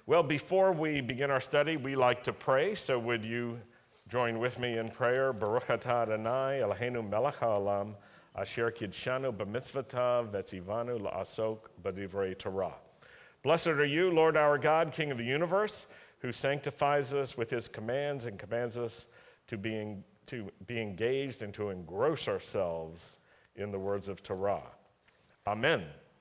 Well, before we begin our study, we like to pray, so would you join with me in prayer? Baruch atah Adonai Eloheinu melech haolam asher kidshanu b'mitzvotav v'tzivanu la'asok b'divrei Torah. Blessed are you, Lord our God, King of the universe, who sanctifies us with his commands and commands us to be engaged and to engross ourselves in the words of Torah. Amen.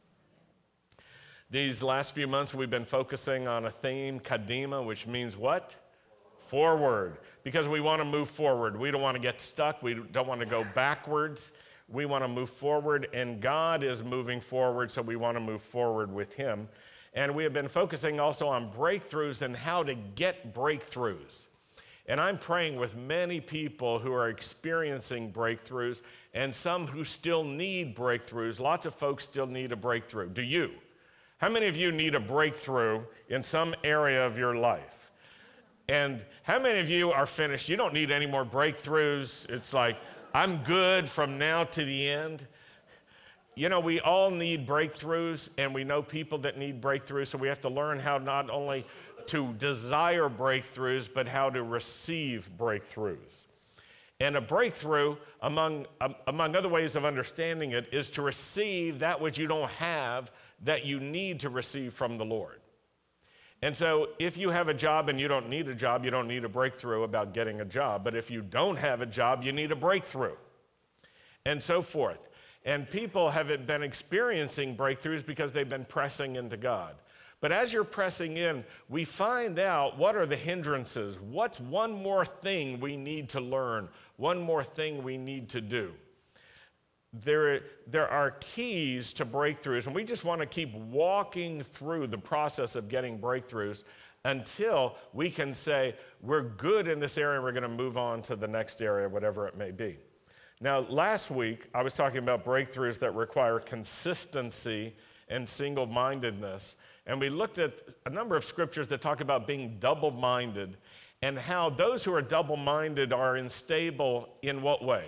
These last few months we've been focusing on a theme, kadima, which means what? Forward. Because we want to move forward. We don't want to get stuck. We don't want to go backwards. We want to move forward, and God is moving forward, so we want to move forward with him. And we have been focusing also on breakthroughs and how to get breakthroughs. And I'm praying with many people who are experiencing breakthroughs and some who still need breakthroughs. Lots of folks still need a breakthrough. Do you? How many of you need a breakthrough in some area of your life? And how many of you are finished? You don't need any more breakthroughs. It's like, I'm good from now to the end. You know, we all need breakthroughs, and we know people that need breakthroughs, so we have to learn how not only to desire breakthroughs, but how to receive breakthroughs. And a breakthrough, among other ways of understanding it, is to receive that which you don't have that you need to receive from the Lord. And so if you have a job and you don't need a job, you don't need a breakthrough about getting a job. But if you don't have a job, you need a breakthrough, and so forth. And people have been experiencing breakthroughs because they've been pressing into God. But as you're pressing in, we find out what are the hindrances. What's one more thing we need to learn? One more thing we need to do? There are keys to breakthroughs, and we just want to keep walking through the process of getting breakthroughs until we can say, we're good in this area, and we're going to move on to the next area, whatever it may be. Now, last week, I was talking about breakthroughs that require consistency and single-mindedness. And we looked at a number of scriptures that talk about being double-minded and how those who are double-minded are unstable in what way?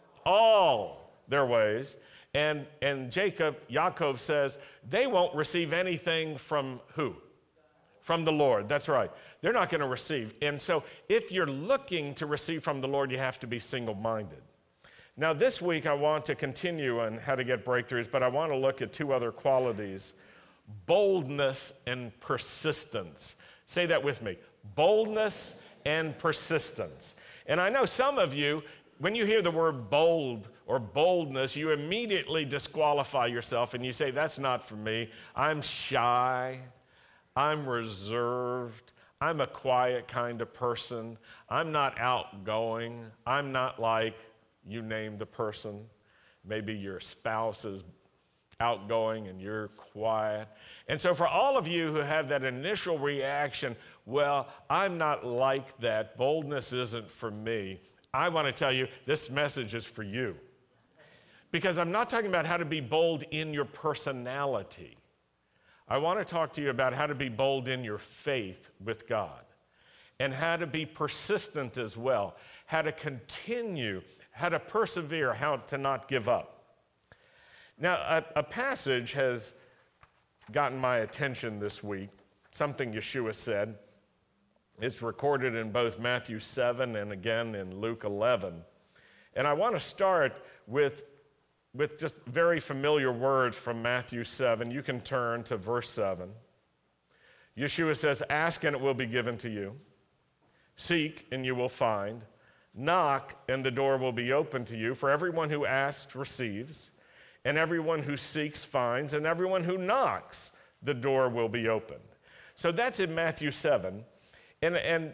All their ways. And Yaakov says they won't receive anything from who? From the Lord. That's right. They're not going to receive. And so if you're looking to receive from the Lord, you have to be single-minded. Now, this week, I want to continue on how to get breakthroughs, but I want to look at two other qualities, boldness and persistence. Say that with me, boldness and persistence. And I know some of you, when you hear the word bold or boldness, you immediately disqualify yourself and you say, that's not for me. I'm shy, I'm reserved, I'm a quiet kind of person, I'm not outgoing, I'm not like, you name the person. Maybe your spouse is outgoing and you're quiet. And so for all of you who have that initial reaction, well, I'm not like that, boldness isn't for me, I want to tell you this message is for you. Because I'm not talking about how to be bold in your personality. I want to talk to you about how to be bold in your faith with God and how to be persistent as well, how to continue, how to persevere, how to not give up. Now, a passage has gotten my attention this week, something Yeshua said. It's recorded in both Matthew 7 and again in Luke 11. And I want to start with just very familiar words from Matthew 7. You can turn to verse 7. Yeshua says, ask and it will be given to you. Seek and you will find. Knock, and the door will be open to you. For everyone who asks receives, and everyone who seeks finds, and everyone who knocks, the door will be opened. So that's in Matthew 7. And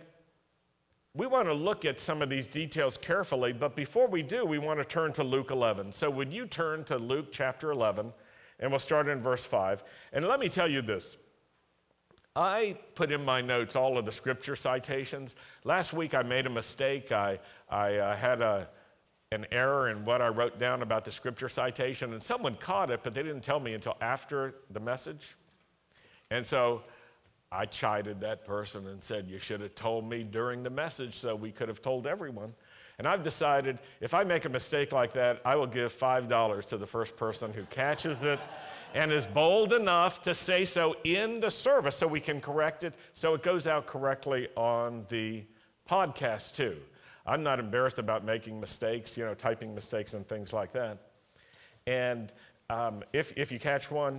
we want to look at some of these details carefully, but before we do, we want to turn to Luke 11. So would you turn to Luke chapter 11, and we'll start in verse 5. And let me tell you this. I put in my notes all of the scripture citations. Last week I made a mistake. I had an error in what I wrote down about the scripture citation, and someone caught it, but they didn't tell me until after the message. And so I chided that person and said, you should have told me during the message so we could have told everyone. And I've decided if I make a mistake like that, I will give $5 to the first person who catches it and is bold enough to say so in the service so we can correct it so it goes out correctly on the podcast too. I'm not embarrassed about making mistakes, typing mistakes and things like that. And if you catch one,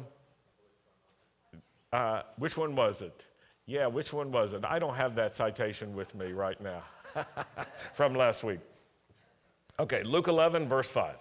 which one was it? Yeah, which one was it? I don't have that citation with me right now from last week. Okay, Luke 11, verse 5.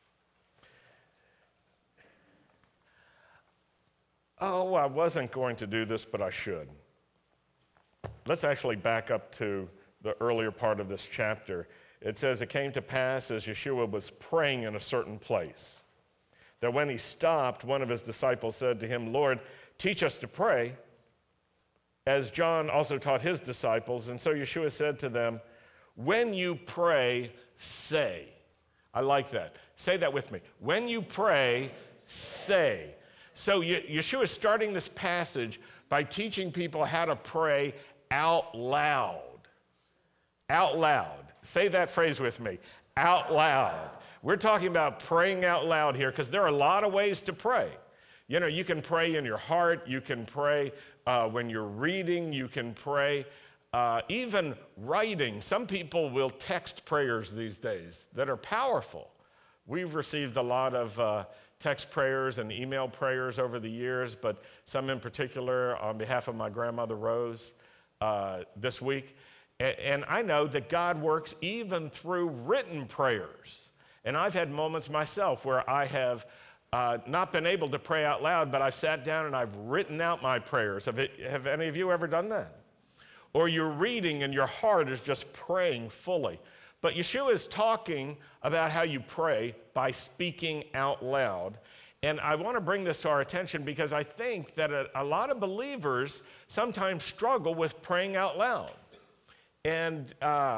Oh, I wasn't going to do this, but I should. Let's actually back up to the earlier part of this chapter. It says, it came to pass as Yeshua was praying in a certain place, that when he stopped, one of his disciples said to him, Lord, teach us to pray, as John also taught his disciples. And so Yeshua said to them, when you pray, say. I like that. Say that with me. When you pray, say. So Yeshua is starting this passage by teaching people how to pray out loud. Out loud. Say that phrase with me. Out loud. We're talking about praying out loud here because there are a lot of ways to pray. You can pray in your heart. You can pray when you're reading. You can pray even writing. Some people will text prayers these days that are powerful. We've received a lot of text prayers and email prayers over the years, but some in particular on behalf of my grandmother Rose this week. And I know that God works even through written prayers. And I've had moments myself where I have not been able to pray out loud, but I've sat down and I've written out my prayers. Have any of you ever done that? Or you're reading and your heart is just praying fully. But Yeshua is talking about how you pray by speaking out loud. And I want to bring this to our attention because I think that a lot of believers sometimes struggle with praying out loud. And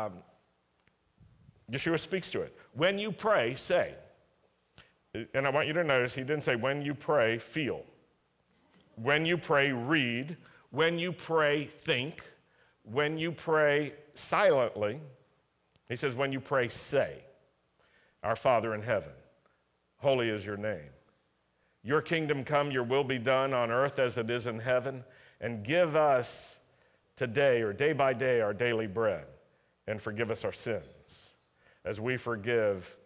Yeshua speaks to it. When you pray, say. And I want you to notice he didn't say when you pray, feel. When you pray, read. When you pray, think. When you pray silently, he says, when you pray, say, Our Father in heaven, holy is your name. Your kingdom come, your will be done on earth as it is in heaven. And give us today or day by day our daily bread. And forgive us our sins as we forgive,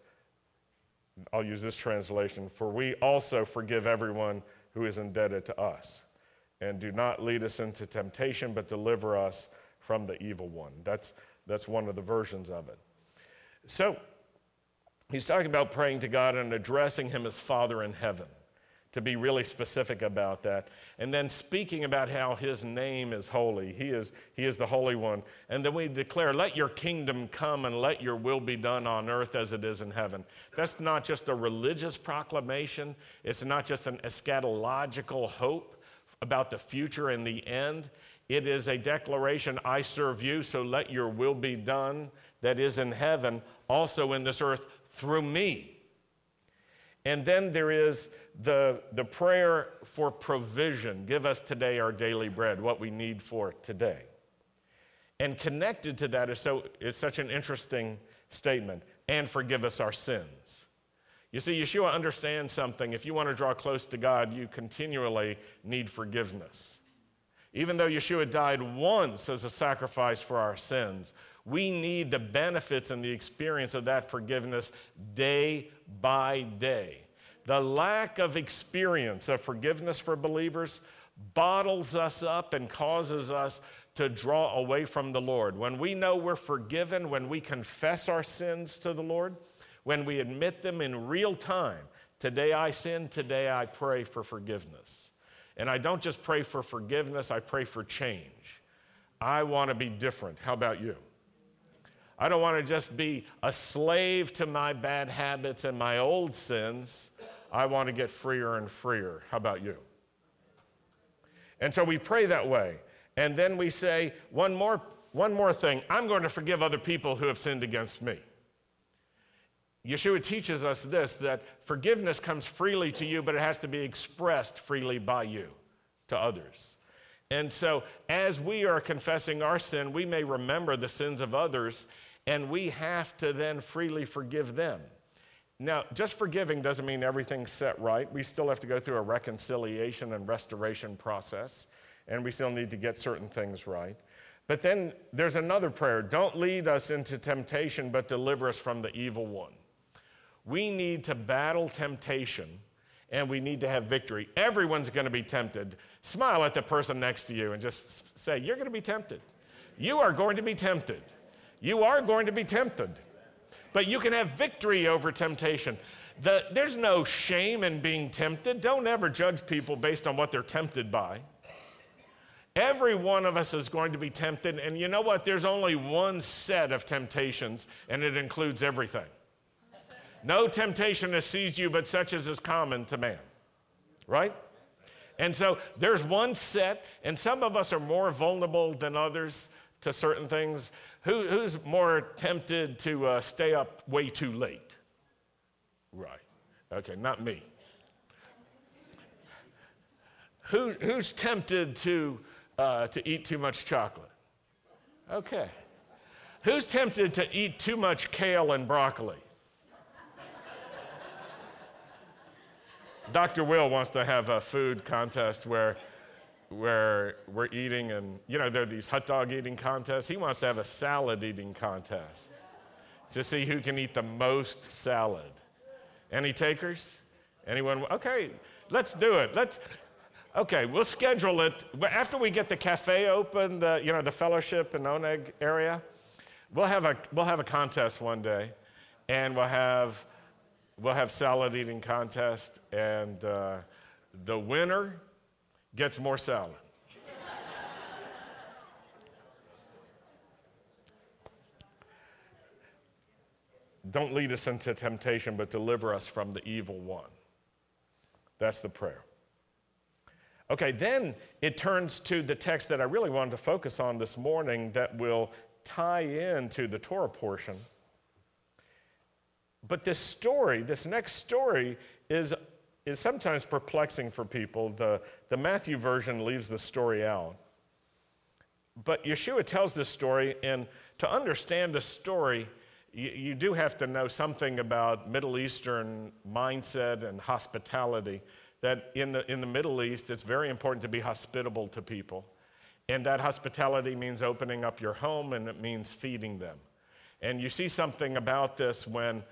I'll use this translation, for we also forgive everyone who is indebted to us. And do not lead us into temptation, but deliver us from the evil one. That's one of the versions of it. So he's talking about praying to God and addressing him as Father in heaven, to be really specific about that. And then speaking about how his name is holy. He is the Holy One. And then we declare, let your kingdom come and let your will be done on earth as it is in heaven. That's not just a religious proclamation. It's not just an eschatological hope about the future and the end. It is a declaration, I serve you, so let your will be done that is in heaven, also in this earth, through me. And then there is the prayer for provision. Give us today our daily bread, what we need for today. And connected to that is such an interesting statement, and forgive us our sins. You see, Yeshua understands something. If you want to draw close to God, you continually need forgiveness. Even though Yeshua died once as a sacrifice for our sins, we need the benefits and the experience of that forgiveness day by day. The lack of experience of forgiveness for believers bottles us up and causes us to draw away from the Lord. When we know we're forgiven, when we confess our sins to the Lord, when we admit them in real time, today I sin, today I pray for forgiveness. And I don't just pray for forgiveness, I pray for change. I want to be different. How about you? I don't want to just be a slave to my bad habits and my old sins. I want to get freer and freer. How about you? And so we pray that way. And then we say, one more thing. I'm going to forgive other people who have sinned against me. Yeshua teaches us this, that forgiveness comes freely to you, but it has to be expressed freely by you to others. And so as we are confessing our sin, we may remember the sins of others, and we have to then freely forgive them. Now, just forgiving doesn't mean everything's set right. We still have to go through a reconciliation and restoration process, and we still need to get certain things right. But then there's another prayer. Don't lead us into temptation, but deliver us from the evil one. We need to battle temptation, and we need to have victory. Everyone's going to be tempted. Smile at the person next to you and just say, you're going to be tempted. You are going to be tempted. You are going to be tempted. But you can have victory over temptation. There's no shame in being tempted. Don't ever judge people based on what they're tempted by. Every one of us is going to be tempted, and you know what? There's only one set of temptations, and it includes everything. No temptation has seized you but such as is common to man, right? And so there's one set, and some of us are more vulnerable than others to certain things. Who's more tempted to stay up way too late? Right. Okay, not me. Who's tempted to eat too much chocolate? Okay. Who's tempted to eat too much kale and broccoli? Dr. Will wants to have a food contest where we're eating, and there are these hot dog eating contests. He wants to have a salad eating contest to see who can eat the most salad. Any takers? Anyone? Okay, let's do it. Okay, we'll schedule it. After we get the cafe open, the fellowship in Oneg area, we'll have a contest one day, and we'll have salad eating contest, and the winner gets more salad. Don't lead us into temptation, but deliver us from the evil one. That's the prayer. Okay, then it turns to the text that I really wanted to focus on this morning that will tie into the Torah portion. But this next story is sometimes perplexing for people. The Matthew version leaves the story out. But Yeshua tells this story, and to understand the story, you do have to know something about Middle Eastern mindset and hospitality, that in the Middle East, it's very important to be hospitable to people. And that hospitality means opening up your home, and it means feeding them. And you see something about this when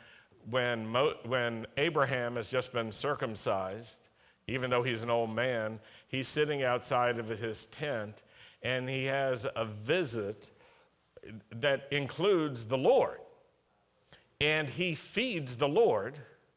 Abraham has just been circumcised, even though he's an old man, he's sitting outside of his tent, and he has a visit that includes the Lord. And he feeds the Lord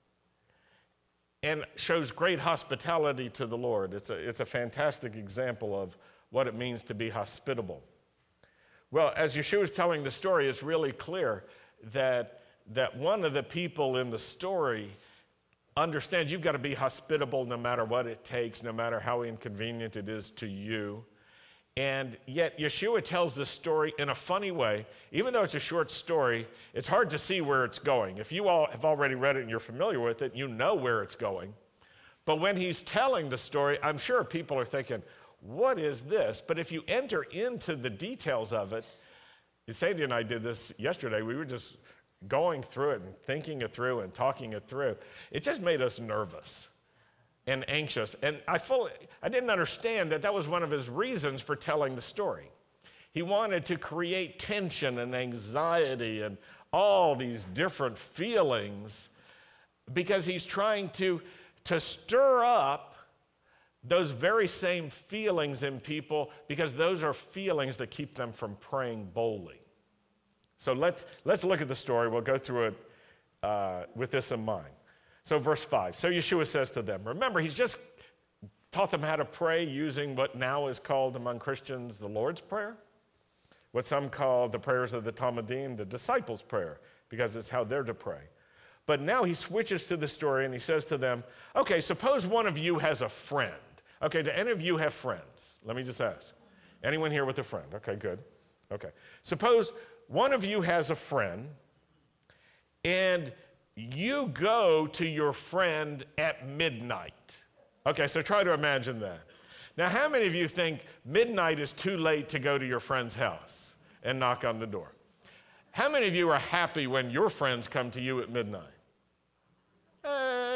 and shows great hospitality to the Lord. It's a fantastic example of what it means to be hospitable. Well, as Yeshua is telling the story, it's really clear that one of the people in the story understands you've got to be hospitable no matter what it takes, no matter how inconvenient it is to you. And yet Yeshua tells this story in a funny way. Even though it's a short story, it's hard to see where it's going. If you all have already read it and you're familiar with it, you know where it's going. But when he's telling the story, I'm sure people are thinking, what is this? But if you enter into the details of it, Sadie and I did this yesterday. We were just going through it and thinking it through and talking it through. It just made us nervous and anxious. And I didn't understand that was one of his reasons for telling the story. He wanted to create tension and anxiety and all these different feelings because he's trying to stir up those very same feelings in people, because those are feelings that keep them from praying boldly. So let's look at the story. We'll go through it with this in mind. So verse 5, so Yeshua says to them, remember, he's just taught them how to pray using what now is called among Christians the Lord's Prayer, what some call the prayers of the Talmudim, the disciples' prayer, because it's how they're to pray. But now he switches to the story and he says to them, okay, suppose one of you has a friend. Okay, do any of you have friends? Let me just ask. Anyone here with a friend? Okay, good. Okay. Suppose one of you has a friend and you go to your friend at midnight. Okay, so try to imagine that. Now, how many of you think midnight is too late to go to your friend's house and knock on the door? How many of you are happy when your friends come to you at midnight?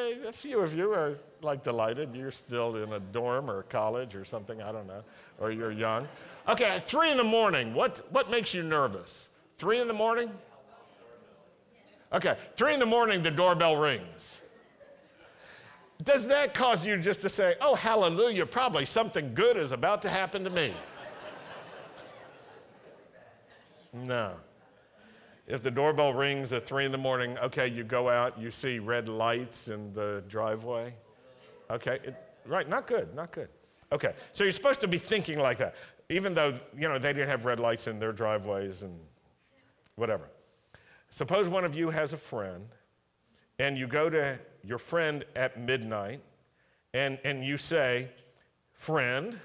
a few of you are like delighted. You're still in a dorm or college or something, I don't know, or you're young. Okay, 3 in the morning. What makes you nervous? 3 in the morning? Okay, 3 in the morning, the doorbell rings. Does that cause you just to say, oh, hallelujah, probably something good is about to happen to me? No. If the doorbell rings at 3 in the morning, okay, you go out, you see red lights in the driveway. Okay, right, not good, not good. Okay, so you're supposed to be thinking like that, even though, they didn't have red lights in their driveways and whatever. Suppose one of you has a friend, and you go to your friend at midnight, and you say, friend,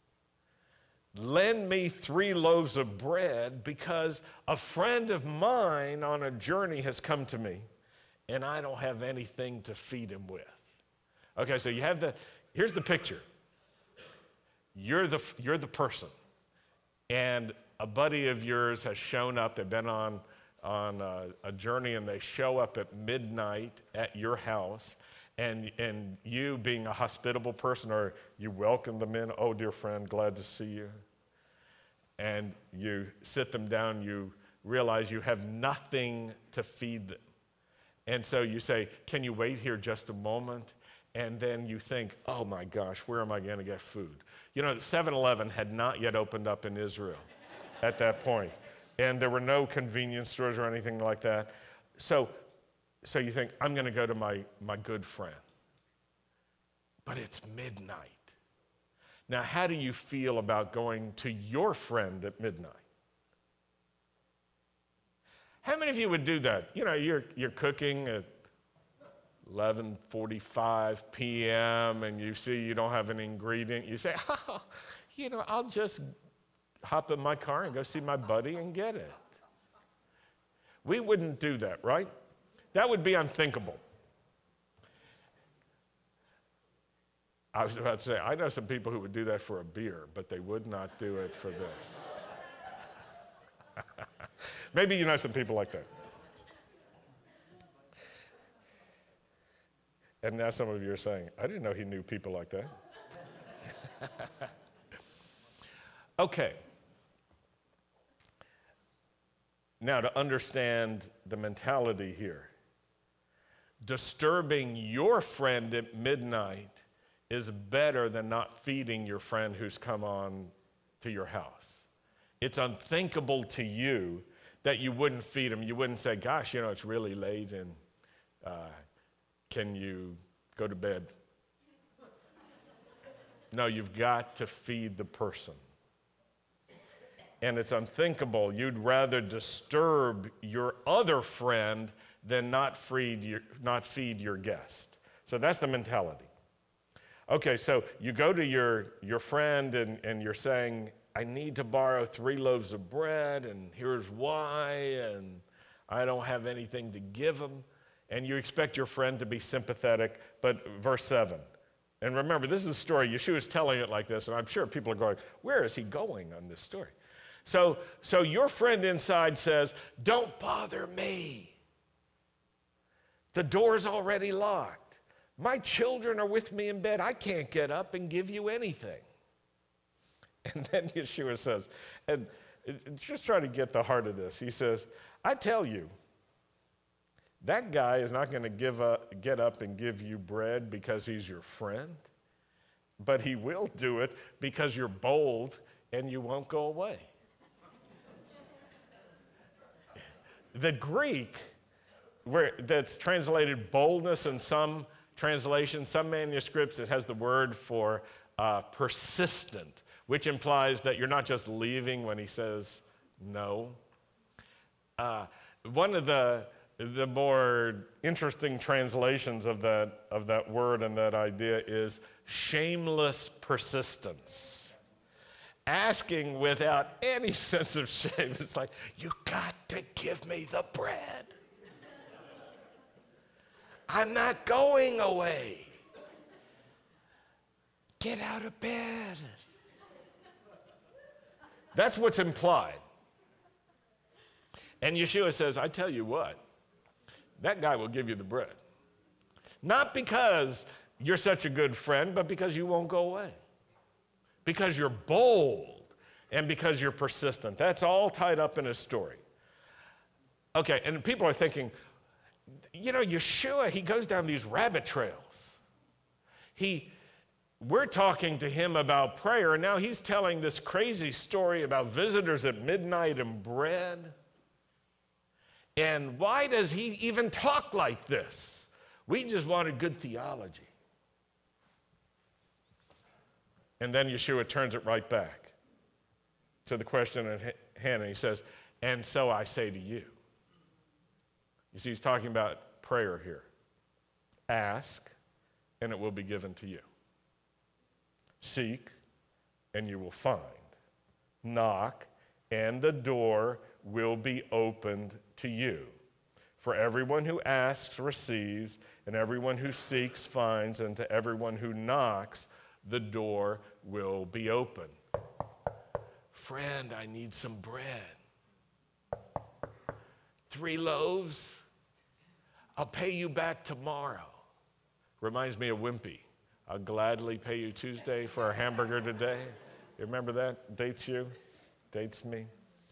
lend me 3 loaves of bread because a friend of mine on a journey has come to me, and I don't have anything to feed him with. Okay, so here's the picture. You're the person, and a buddy of yours has shown up. They've been on a journey, and they show up at midnight at your house, and you, being a hospitable person, or you welcome them in. Oh, dear friend, glad to see you. And you sit them down. You realize you have nothing to feed them, and so you say, "Can you wait here just a moment?" And then you think, "Oh my gosh, where am I going to get food?" 7-Eleven had not yet opened up in Israel at that point. And there were no convenience stores or anything like that. So you think, I'm going to go to my good friend. But it's midnight. Now, how do you feel about going to your friend at midnight? How many of you would do that? You're cooking at 11:45 p.m. and you see you don't have an ingredient. You say, I'll just hop in my car and go see my buddy and get it. We wouldn't do that, right? That would be unthinkable. I was about to say, I know some people who would do that for a beer, but they would not do it for this. Maybe you know some people like that. And now some of you are saying, I didn't know he knew people like that. Okay. Now, to understand the mentality here, disturbing your friend at midnight is better than not feeding your friend who's come on to your house. It's unthinkable to you that you wouldn't feed him. You wouldn't say, gosh, it's really late and can you go to bed? No, you've got to feed the person. And it's unthinkable. You'd rather disturb your other friend than not feed your guest. So that's the mentality. Okay, so you go to your friend and you're saying, I need to borrow 3 loaves of bread, and here's why, and I don't have anything to give him. And you expect your friend to be sympathetic, but verse 7. And remember, this is a story. Yeshua's telling it like this, and I'm sure people are going, where is he going on this story? So your friend inside says, don't bother me. The door's already locked. My children are with me in bed. I can't get up and give you anything. And then Yeshua says, and just try to get the heart of this. He says, I tell you, that guy is not going to get up and give you bread because he's your friend, but he will do it because you're bold and you won't go away. The Greek, that's translated boldness in some translations, some manuscripts, it has the word for persistent, which implies that you're not just leaving when he says no. One of the more interesting translations of that word and that idea is shameless persistence. Asking without any sense of shame. It's like, you got to give me the bread. I'm not going away. Get out of bed. That's what's implied. And Yeshua says, I tell you what, that guy will give you the bread. Not because you're such a good friend, but because you won't go away. Because you're bold and because you're persistent. That's all tied up in his story. Okay, and people are thinking, Yeshua, he goes down these rabbit trails. We're talking to him about prayer, and now he's telling this crazy story about visitors at midnight and bread. And why does he even talk like this? We just wanted good theology. And then Yeshua turns it right back to the question at hand, and he says, and so I say to you. You see, he's talking about prayer here. Ask, and it will be given to you. Seek, and you will find. Knock, and the door will be opened to you. For everyone who asks receives, and everyone who seeks finds, and to everyone who knocks, the door will be open. Friend, I need some bread. 3 loaves? I'll pay you back tomorrow. Reminds me of Wimpy. I'll gladly pay you Tuesday for a hamburger today. You remember that? Dates you? Dates me?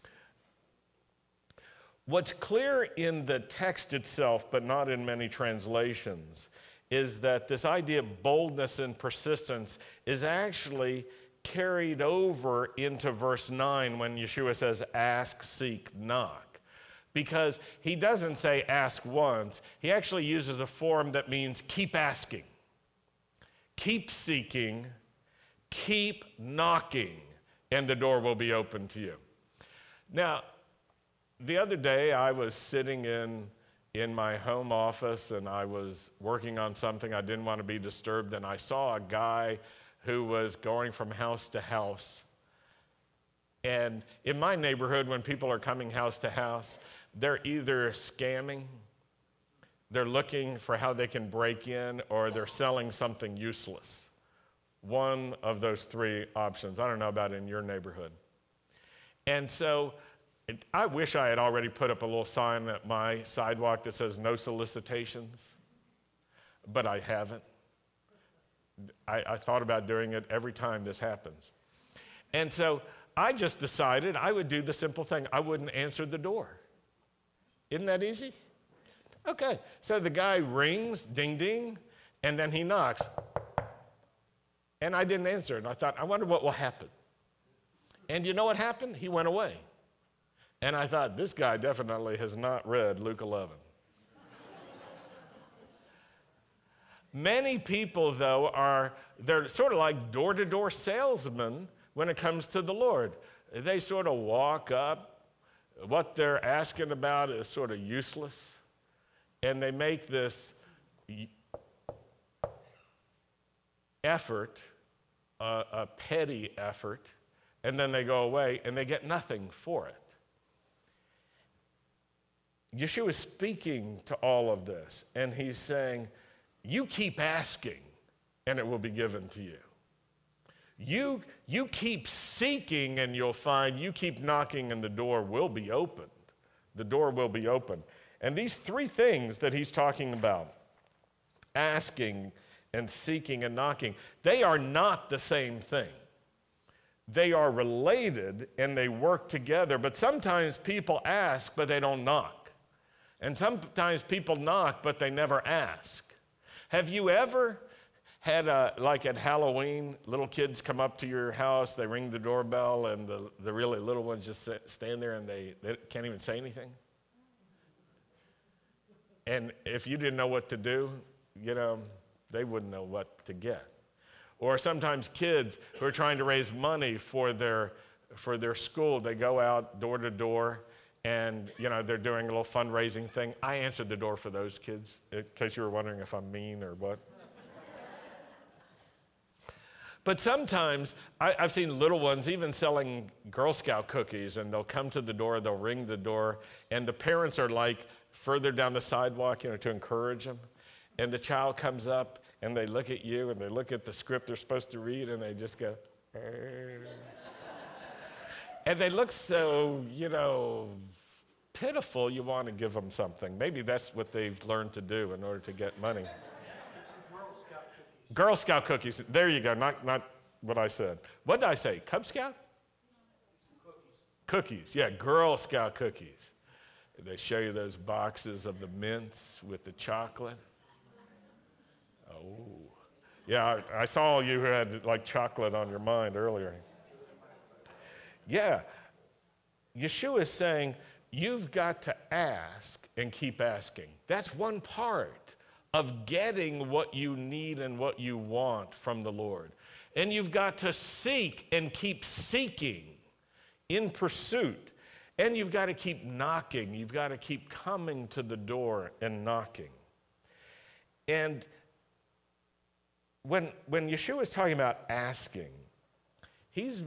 What's clear in the text itself, but not in many translations, is that this idea of boldness and persistence is actually carried over into verse 9 when Yeshua says, ask, seek, knock. Because he doesn't say ask once. He actually uses a form that means keep asking. Keep seeking, keep knocking, and the door will be open to you. Now, the other day I was sitting in my home office and I was working on something. I didn't want to be disturbed, and I saw a guy who was going from house to house. And in my neighborhood, when people are coming house to house, they're either scamming, they're looking for how they can break in, or they're selling something useless. One of those 3 options. I don't know about in your neighborhood. And so I wish I had already put up a little sign at my sidewalk that says no solicitations, but I haven't. I thought about doing it every time this happens. And so I just decided I would do the simple thing. I wouldn't answer the door. Isn't that easy? Okay, so the guy rings, ding, ding, and then he knocks. And I didn't answer it. I thought, I wonder what will happen. And you know what happened? He went away. And I thought, this guy definitely has not read Luke 11. Many people, though, they're sort of like door-to-door salesmen when it comes to the Lord. They sort of walk up. What they're asking about is sort of useless. And they make this effort, a petty effort, and then they go away and they get nothing for it. Yeshua is speaking to all of this, and he's saying, you keep asking, and it will be given to you. You keep seeking, and you'll find. You keep knocking, and the door will be opened. The door will be opened. And these 3 things that he's talking about, asking and seeking and knocking, they are not the same thing. They are related, and they work together, but sometimes people ask, but they don't knock. And sometimes people knock, but they never ask. Have you ever had, like at Halloween, little kids come up to your house, they ring the doorbell, and the really little ones just stand there and they can't even say anything? And if you didn't know what to do, they wouldn't know what to get. Or sometimes kids who are trying to raise money for their school, they go out door to door, and they're doing a little fundraising thing. I answered the door for those kids, in case you were wondering if I'm mean or what. But sometimes I've seen little ones even selling Girl Scout cookies, and they'll come to the door, they'll ring the door, and the parents are like further down the sidewalk, to encourage them. And the child comes up, and they look at you, and they look at the script they're supposed to read, and they just go, and they look so, pitiful, you want to give them something. Maybe that's what they've learned to do in order to get money. Girl Scout cookies. There you go. Not what I said. What did I say? Cub Scout? Cookies. Yeah, Girl Scout cookies. They show you those boxes of the mints with the chocolate. Oh. Yeah, I saw you who had like chocolate on your mind earlier. Yeah. Yeshua is saying, you've got to ask and keep asking. That's one part of getting what you need and what you want from the Lord. And you've got to seek and keep seeking in pursuit. And you've got to keep knocking. You've got to keep coming to the door and knocking. And when Yeshua is talking about asking, he's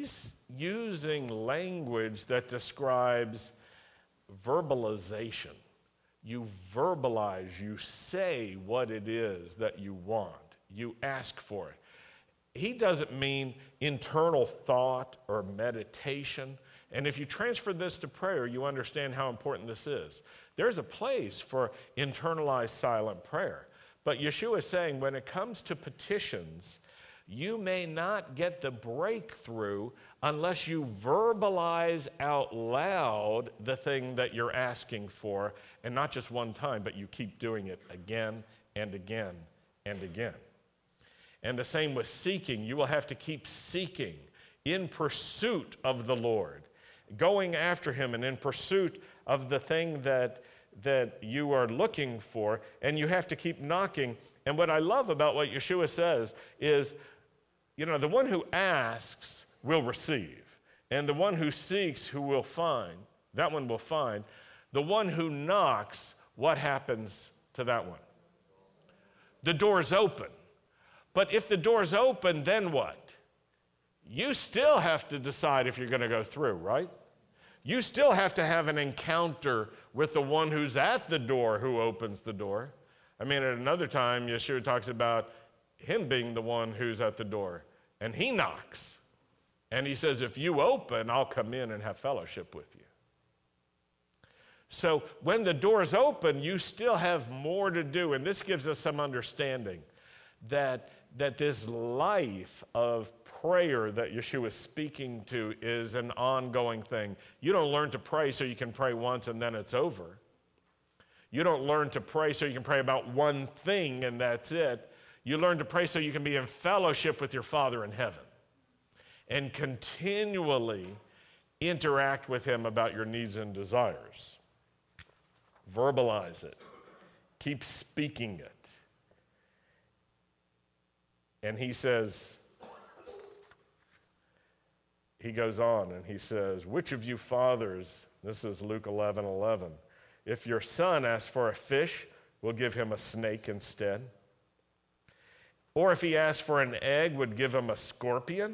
using language that describes verbalization. You verbalize, you say what it is that you want. You ask for it. He doesn't mean internal thought or meditation. And if you transfer this to prayer, you understand how important this is. There's a place for internalized silent prayer. But Yeshua is saying when it comes to petitions, you may not get the breakthrough unless you verbalize out loud the thing that you're asking for, and not just one time, but you keep doing it again and again and again. And the same with seeking. You will have to keep seeking in pursuit of the Lord, going after him and in pursuit of the thing that you are looking for, and you have to keep knocking. And what I love about what Yeshua says is, the one who asks will receive, and the one who seeks who will find, that one will find. The one who knocks, what happens to that one? The door's open. But if the door's open, then what? You still have to decide if you're going to go through, right? You still have to have an encounter with the one who's at the door who opens the door. I mean, at another time, Yeshua talks about him being the one who's at the door, and he knocks. And he says, if you open, I'll come in and have fellowship with you. So when the door's open, you still have more to do. And this gives us some understanding that this life of prayer that Yeshua is speaking to is an ongoing thing. You don't learn to pray so you can pray once and then it's over. You don't learn to pray so you can pray about one thing and that's it. You learn to pray so you can be in fellowship with your Father in heaven and continually interact with him about your needs and desires. Verbalize it. Keep speaking it. And he says, he goes on and he says, which of you fathers, this is Luke 11:11, if your son asks for a fish, will give him a snake instead? Or if he asks for an egg, would give him a scorpion?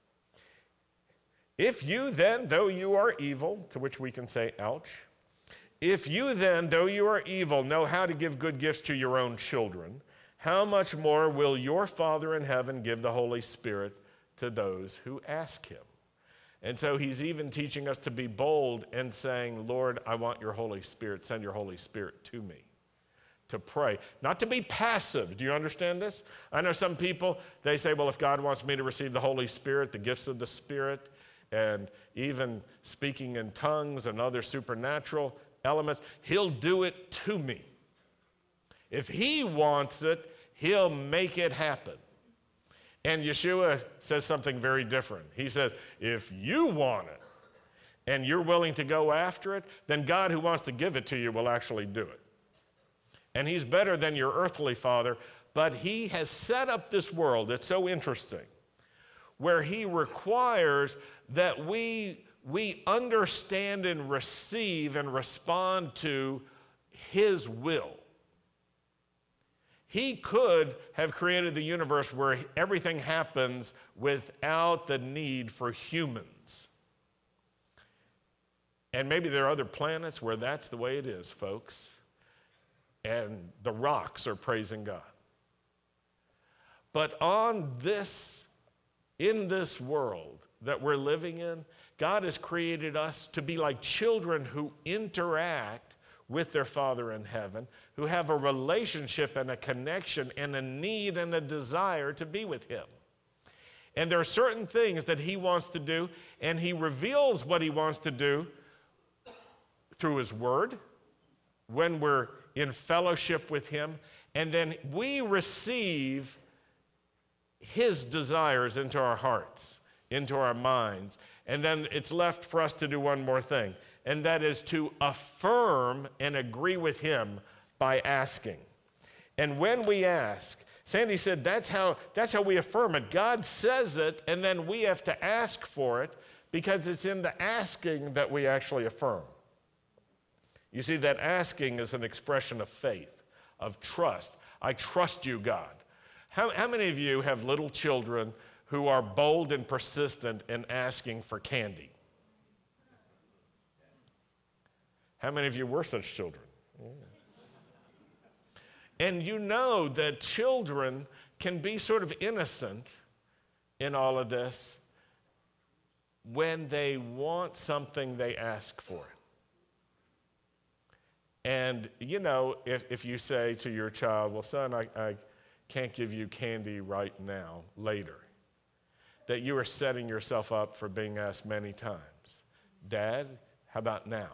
If you then, though you are evil, to which we can say, ouch, if you then, though you are evil, know how to give good gifts to your own children, how much more will your Father in heaven give the Holy Spirit to those who ask him? And so he's even teaching us to be bold and saying, Lord, I want your Holy Spirit. Send your Holy Spirit to me. To pray, not to be passive. Do you understand this? I know some people, they say, well, if God wants me to receive the Holy Spirit, the gifts of the Spirit, and even speaking in tongues and other supernatural elements, he'll do it to me. If he wants it, he'll make it happen. And Yeshua says something very different. He says, if you want it and you're willing to go after it, then God who wants to give it to you will actually do it. And he's better than your earthly father, but he has set up this world, it's so interesting, where he requires that we understand and receive and respond to his will. He could have created the universe where everything happens without the need for humans. And maybe there are other planets where that's the way it is, folks. And the rocks are praising God. But in this world that we're living in, God has created us to be like children who interact with their Father in heaven, who have a relationship and a connection and a need and a desire to be with him. And there are certain things that he wants to do, and he reveals what he wants to do through his word, when we're in fellowship with him, and then we receive his desires into our hearts, into our minds. And then it's left for us to do one more thing, and that is to affirm and agree with him by asking. And when we ask, Sandy said that's how we affirm it. God says it, and then we have to ask for it, because it's in the asking that we actually affirm. You see, that asking is an expression of faith, of trust. I trust you, God. How many of you have little children who are bold and persistent in asking for candy? How many of you were such children? And you know that children can be sort of innocent in all of this. When they want something, they ask for it. And, you know, if you say to your child, well, son, I can't give you candy right now, later, that you are setting yourself up for being asked many times. Dad, how about now?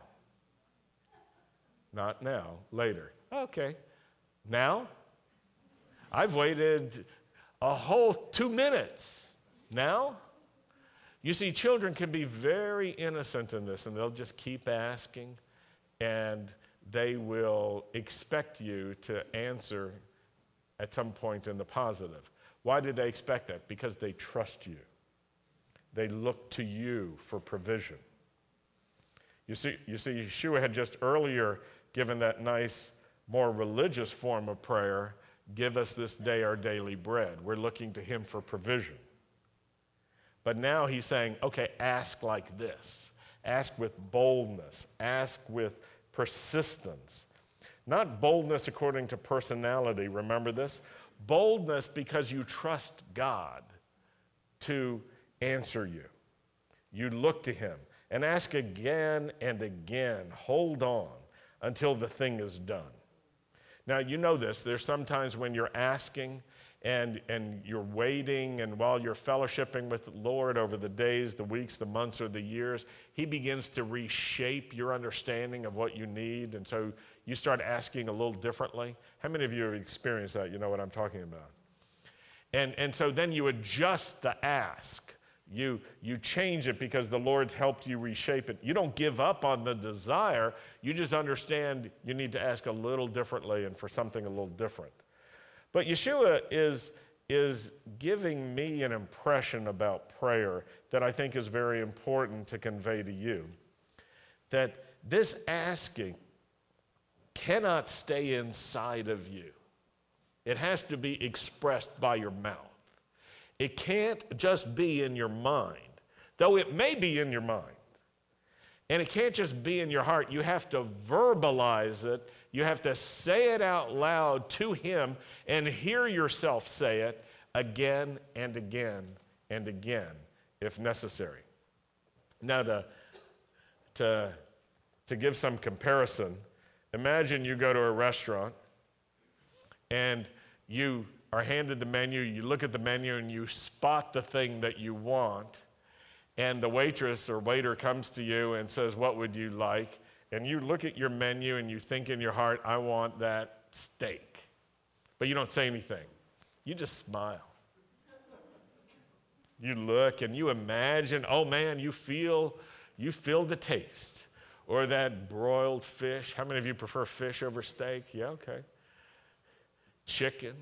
Not now, later. Okay. Now? I've waited a whole 2 minutes. Now? You see, children can be very innocent in this, and they'll just keep asking, and they will expect you to answer at some point in the positive. Why did they expect that? Because they trust you. They look to you for provision. You see, Yeshua had just earlier given that nice, more religious form of prayer, give us this day our daily bread. We're looking to him for provision. But now he's saying, okay, ask like this. Ask with boldness. Ask with persistence. Not boldness according to personality, remember this? Boldness because you trust God to answer you. You look to him and ask again and again. Hold on until the thing is done. Now, you know this. There's sometimes when you're asking and you're waiting, and while you're fellowshipping with the Lord over the days, the weeks, the months, or the years, he begins to reshape your understanding of what you need, and so you start asking a little differently. How many of you have experienced that? You know what I'm talking about. And so then you adjust the ask. You change it because the Lord's helped you reshape it. You don't give up on the desire. You just understand you need to ask a little differently and for something a little different. But Yeshua is giving me an impression about prayer that I think is very important to convey to you. That this asking cannot stay inside of you. It has to be expressed by your mouth. It can't just be in your mind, though it may be in your mind. And it can't just be in your heart. You have to verbalize it. You have to say it out loud to him and hear yourself say it again and again and again, if necessary. Now, to give some comparison, imagine you go to a restaurant and you are handed the menu, you look at the menu and you spot the thing that you want, and the waitress or waiter comes to you and says, what would you like? And you look at your menu and you think in your heart, I want that steak. But you don't say anything. You just smile. You look and you imagine, oh man, you feel the taste. Or that broiled fish. How many of you prefer fish over steak? Yeah, okay. Chicken.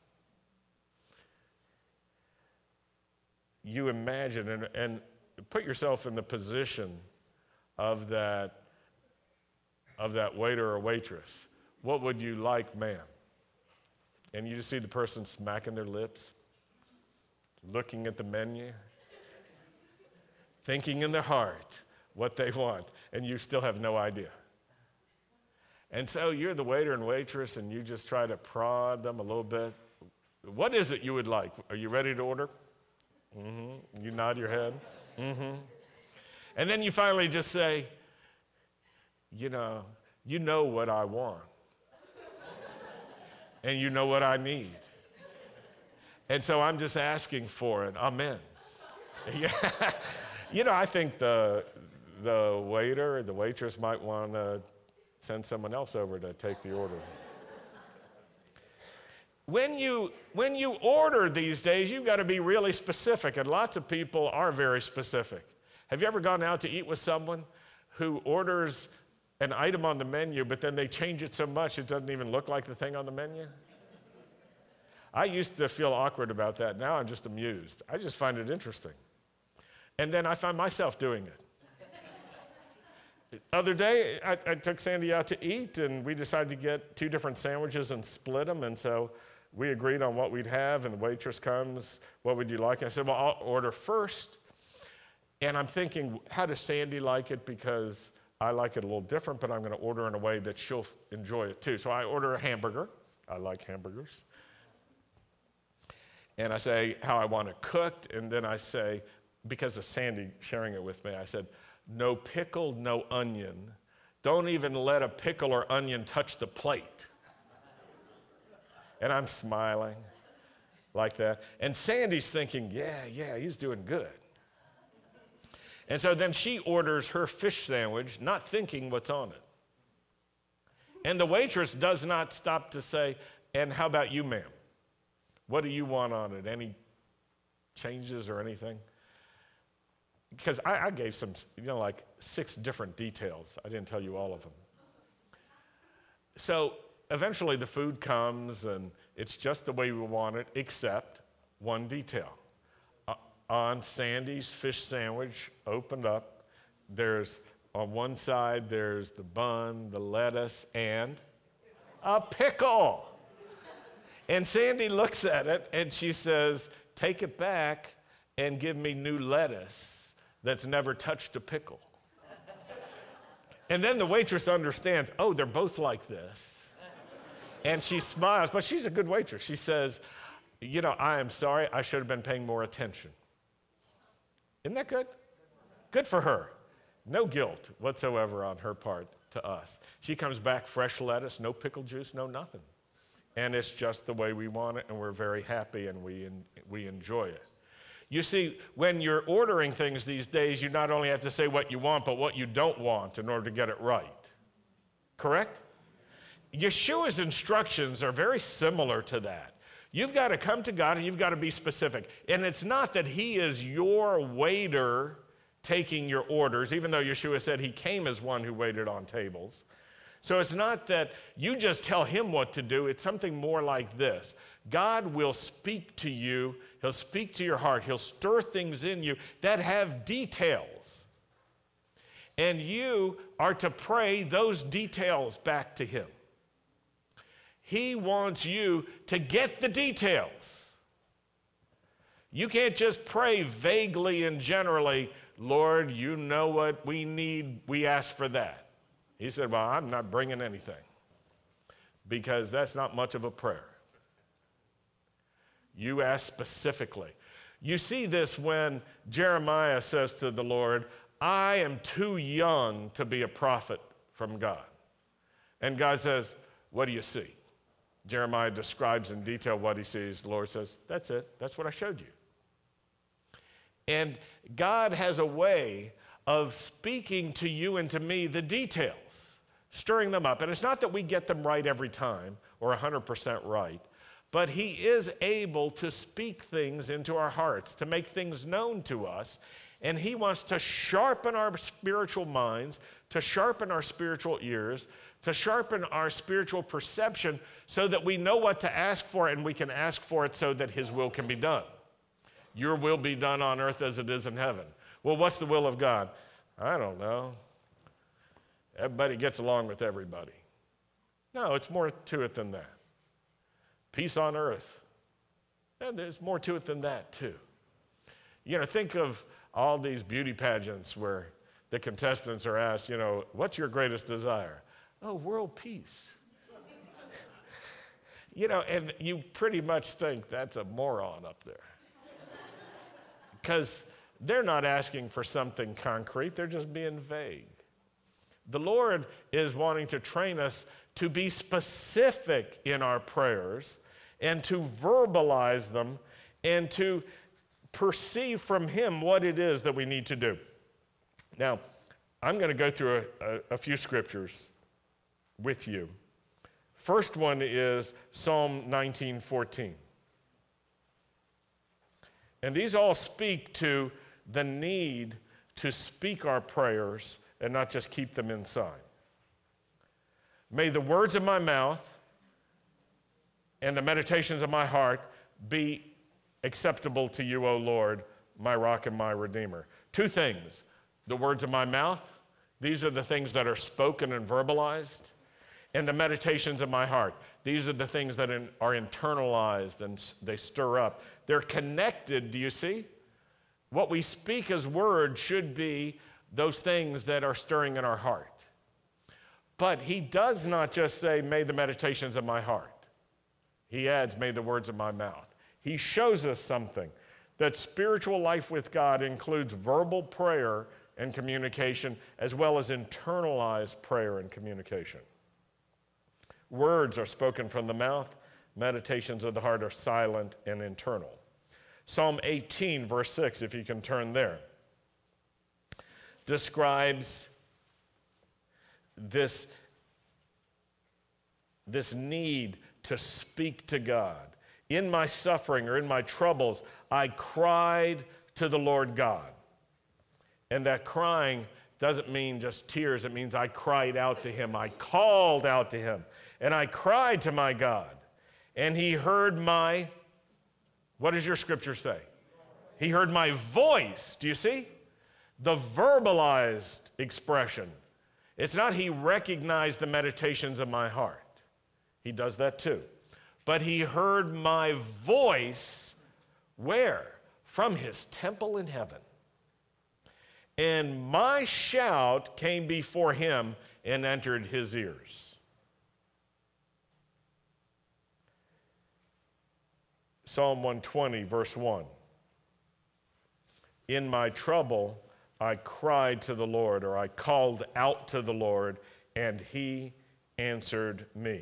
You imagine and put yourself in the position of that waiter or waitress. What would you like, ma'am? And you just see the person smacking their lips, looking at the menu, thinking in their heart what they want, and you still have no idea. And so you're the waiter and waitress, and you just try to prod them a little bit. What is it you would like? Are you ready to order? Mm-hmm. You nod your head. Mm-hmm. And then you finally just say, you know, You know what I want. And you know what I need. And so I'm just asking for it. Amen. Yeah. You know, I think the waiter or the waitress might want to send someone else over to take the order. When you order these days, you've got to be really specific, and lots of people are very specific. Have you ever gone out to eat with someone who orders an item on the menu, but then they change it so much it doesn't even look like the thing on the menu? I used to feel awkward about that. Now I'm just amused. I just find it interesting. And then I find myself doing it. The other day, I took Sandy out to eat, and we decided to get 2 different sandwiches and split them, and so we agreed on what we'd have, and the waitress comes, what would you like? And I said, well, I'll order first. And I'm thinking, how does Sandy like it? Because I like it a little different, but I'm going to order in a way that she'll enjoy it too. So I order a hamburger. I like hamburgers. And I say how I want it cooked, and then I say, because of Sandy sharing it with me, I said, no pickle, no onion. Don't even let a pickle or onion touch the plate. And I'm smiling like that. And Sandy's thinking, yeah, he's doing good. And so then she orders her fish sandwich, not thinking what's on it. And the waitress does not stop to say, and how about you, ma'am? What do you want on it? Any changes or anything? Because I gave some, like 6 different details. I didn't tell you all of them. So eventually the food comes, and it's just the way we want it, except one detail. On Sandy's fish sandwich, opened up, there's, on one side, there's the bun, the lettuce, and a pickle. And Sandy looks at it, and she says, take it back and give me new lettuce that's never touched a pickle. And then the waitress understands, oh, they're both like this. And she smiles, but she's a good waitress. She says, I am sorry, I should have been paying more attention. Isn't that good? Good for her. No guilt whatsoever on her part to us. She comes back, fresh lettuce, no pickle juice, no nothing. And it's just the way we want it, and we're very happy, and we enjoy it. You see, when you're ordering things these days, you not only have to say what you want, but what you don't want in order to get it right. Correct? Yeshua's instructions are very similar to that. You've got to come to God, and you've got to be specific. And it's not that he is your waiter taking your orders, even though Yeshua said he came as one who waited on tables. So it's not that you just tell him what to do. It's something more like this. God will speak to you. He'll speak to your heart. He'll stir things in you that have details. And you are to pray those details back to him. He wants you to get the details. You can't just pray vaguely and generally, Lord, you know what we need, we ask for that. He said, well, I'm not bringing anything, because that's not much of a prayer. You ask specifically. You see this when Jeremiah says to the Lord, I am too young to be a prophet from God. And God says, what do you see? Jeremiah describes in detail what he sees. The Lord says, that's it. That's what I showed you. And God has a way of speaking to you and to me the details, stirring them up. And it's not that we get them right every time or 100% right, but he is able to speak things into our hearts, to make things known to us. And he wants to sharpen our spiritual minds, to sharpen our spiritual ears, to sharpen our spiritual perception so that we know what to ask for, and we can ask for it so that his will can be done. Your will be done on earth as it is in heaven. Well, what's the will of God? I don't know. Everybody gets along with everybody. No, it's more to it than that. Peace on earth. And there's more to it than that, too. Think of all these beauty pageants where the contestants are asked, what's your greatest desire? Oh, world peace. And you pretty much think that's a moron up there. Because they're not asking for something concrete, they're just being vague. The Lord is wanting to train us to be specific in our prayers and to verbalize them and to perceive from Him what it is that we need to do. Now, I'm going to go through a few scriptures with you. First one is Psalm 19:14. And these all speak to the need to speak our prayers and not just keep them inside. May the words of my mouth and the meditations of my heart be acceptable to you, O Lord, my rock and my redeemer. Two things. The words of my mouth, these are the things that are spoken and verbalized, and the meditations of my heart. These are the things that are internalized and they stir up. They're connected, do you see? What we speak as words should be those things that are stirring in our heart. But he does not just say, may the meditations of my heart. He adds, may the words of my mouth. He shows us something, that spiritual life with God includes verbal prayer and communication, as well as internalized prayer and communication. Words are spoken from the mouth, meditations of the heart are silent and internal. Psalm 18, verse 6, if you can turn there, describes this need to speak to God. In my suffering or in my troubles, I cried to the Lord God. And that crying doesn't mean just tears. It means I cried out to Him. I called out to Him. And I cried to my God. And He heard my, what does your scripture say? He heard my voice. Do you see? The verbalized expression. It's not He recognized the meditations of my heart. He does that too. But He heard my voice, where? From His temple in heaven. And my shout came before Him and entered His ears. Psalm 120, verse 1. In my trouble, I cried to the Lord, or I called out to the Lord, and He answered me.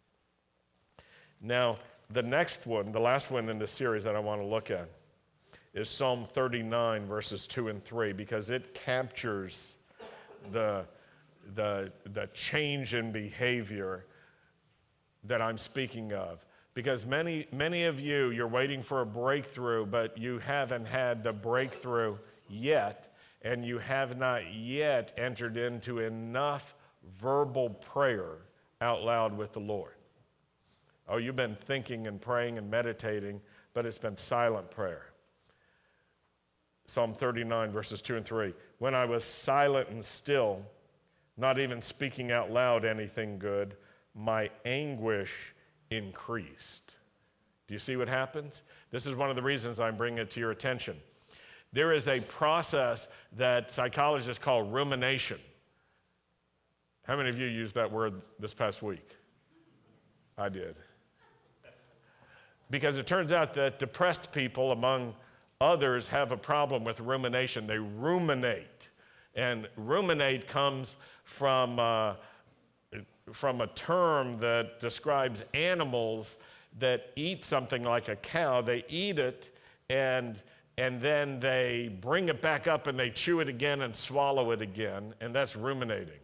Now, the next one, the last one in this series that I want to look at, is Psalm 39, verses 2 and 3, because it captures the change in behavior that I'm speaking of. Because many of you, you're waiting for a breakthrough, but you haven't had the breakthrough yet, and you have not yet entered into enough verbal prayer out loud with the Lord. Oh, you've been thinking and praying and meditating, but it's been silent prayer. Psalm 39, verses 2 and 3. When I was silent and still, not even speaking out loud anything good, my anguish increased. Do you see what happens? This is one of the reasons I'm bringing it to your attention. There is a process that psychologists call rumination. How many of you used that word this past week? I did. Because it turns out that depressed people, among others, have a problem with rumination. They ruminate. And ruminate comes from a term that describes animals that eat something like a cow. They eat it, and then they bring it back up and they chew it again and swallow it again, and that's ruminating.